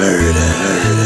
murder.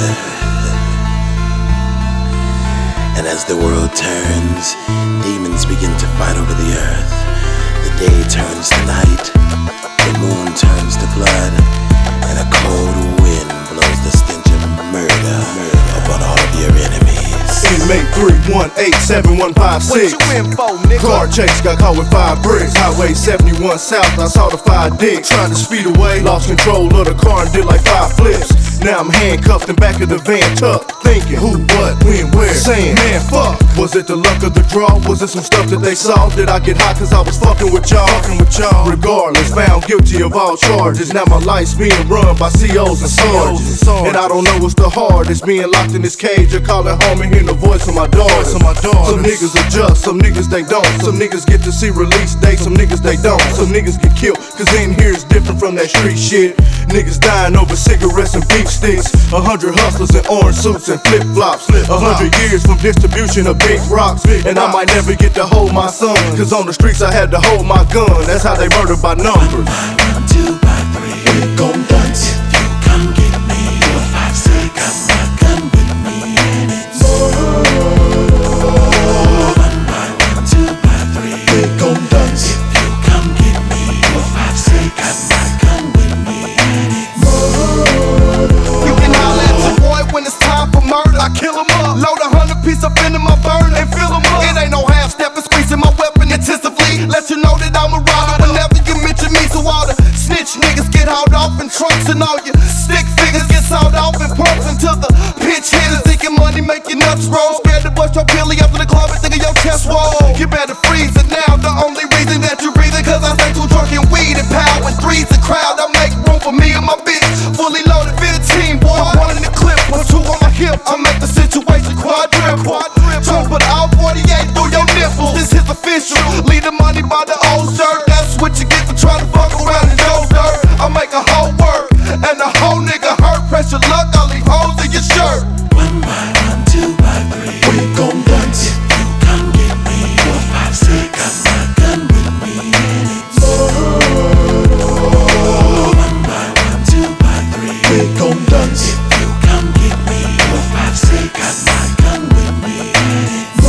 And as the world turns, demons begin to fight over the earth. The day turns to night, the moon turns to blood, and a cold wind blows the stench of murder upon all of your enemies. Inmate 3187156. What you in for, nigga? Car chase, got caught with 5 bricks. Highway 71 South, I saw the 5 dicks. Trying to speed away, lost control of the car and did like 5 flips. Now I'm handcuffed in back of the van tucked, thinking who, what, when, where. Saying, man, fuck. Was it the luck of the draw? Was it some stuff that they saw? Did I get hot cause I was fucking with y'all? Regardless, found guilty of all charges. Now my life's being run by COs and sergeants. And I don't know what's the hardest, being locked in this cage or calling home and hearing the voice of my daughter. Some niggas adjust, some niggas they don't. Some niggas get to see release dates, some niggas they don't. Some niggas get killed, cause in here is different from that street shit. Niggas dying over cigarettes and beef sticks. 100 hustlers in orange suits and flip-flops. 100 years from distribution of big rocks. And I might never get to hold my son, cause on the streets I had to hold my gun. That's how they murder by numbers. 1 by 1, 2 by 3, we gon' dance. If you come get me, 4, 5, 6, got my gun with me and it's 1 by 1, 2 by 3, we gon' dance. If you come get me, 4, 5, 6, got my gun with me and it's You can holler at your boy when it's time for murder. I kill him up, load 100 piece up into my burner and fill him up. It ain't no half-stepping, squeezing my weapon intensively. Let you know that I'm a rider whenever you mention me. So all the snitch niggas get hauled off in trunks, and all your stick figures get sold off in pumps until the pitch hitters thinking money make your nuts roll. Scared to bust your pilly up in the club and think of your chest roll. You better freeze it now. The only reason that you breathing cause I stay too drunk and weed and power and threes the crowd. I make room for me and my bitch. Fully loaded 15, boy. 1 in the clip, plus 2 on my hip. I make the situation quadruple. Tryna put all 48 through your nipples. This is official. Leave the money by the old shirt. That's what you get for trying to fuck around in your dirt. I make a hoe work, and the whole nigga hurt. Press your luck, I'll leave holes in your shirt. 1 by 1, 2 by 3, we gon' dance. If you come get me, 4, 5, 6, got my gun with me and it's 1 by 1, 2 by 3, we gon' dance. If you come get me, 4, 5, 6, got my gun with me and it's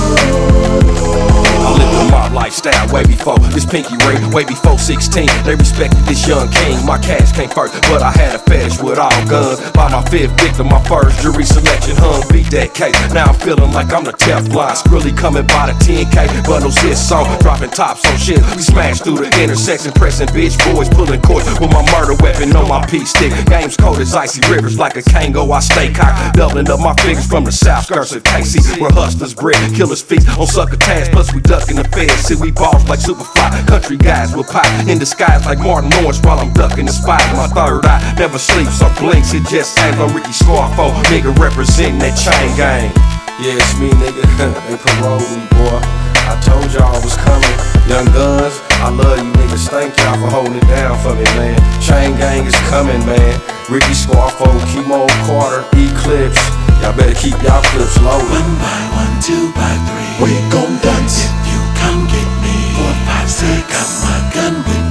I lived a mob lifestyle way before this pinky ring, way before 16. They respected this young king. My cash came first, but I had a fetish with all guns. By my 5th victim, my first jury selection hung. Beat that case. Now I'm feeling like I'm the Teflon. Skrilly coming by the 10K bundles hit song, dropping tops on shit. We smashed through the intersection, pressing bitch boys, pulling cords with my murder weapon on my P stick. Game's cold as icy rivers, like a Kango. I stay cocked, doubling up my figures from the south skirts of KC, where hustlers bread, killers feast on sucker tags. Plus we ducking the feds. See, we balls like Superfly. Country guys will pop in disguise like Martin Lawrence while I'm ducking the spot. My third eye never sleeps or blinks. It just ain't no Ricky Scarfo, nigga representing that chain gang. Yeah, it's me, nigga. They parole me, boy. I told y'all I was coming. Young Guns, I love you niggas. Thank y'all for holding it down for me, man. Chain gang is coming, man. Ricky Scarfo, Kimo Carter, Eclipse. Y'all better keep y'all clips loaded. 1 by 1, 2 by 3, we gon' dance. If you come get me, 4, 5, 6, got my gun with me.